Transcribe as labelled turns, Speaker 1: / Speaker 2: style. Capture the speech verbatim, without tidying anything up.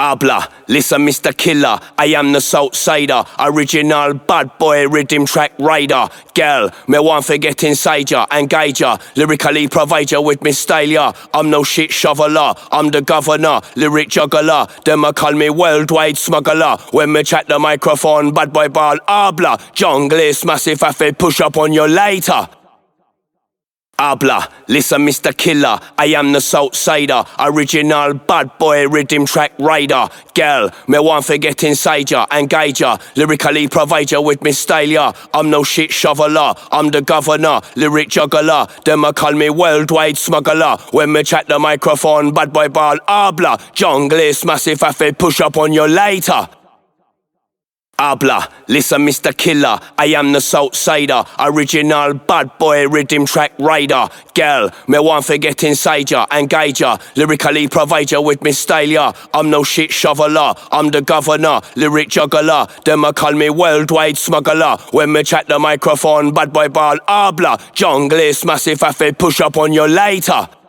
Speaker 1: Habla, listen Mister Killer, I am the Salt Cider, original bad boy rhythm track rider. Girl, me want for get inside ya, engage ya, lyrically provide ya with me style ya. I'm no shit shoveler, I'm the governor, lyric juggler. Them a call me worldwide smuggler. When me chat the microphone, bad boy ball habla. Junglist massive if push up on you later. Habla, listen Mister Killer, I am the Salt Cider, original bad boy rhythm track rider. Girl, me want for get inside ya, engage ya, lyrically provide ya with me style ya. I'm no shit shoveler, I'm the governor, lyric juggler. Them a call me worldwide smuggler. When me chat the microphone, bad boy ball habla. Junglist massive if push up on you later. Habla, listen Mister Killer, I am the Salt Cider, original bad boy rhythm track rider. Girl, me want for get inside ya, engage ya, lyrically provide ya with me style ya. I'm no shit shoveler, I'm the governor, lyric juggler. Them a call me worldwide smuggler. When me chat the microphone, bad boy ball habla. Junglist massive if push up on you later.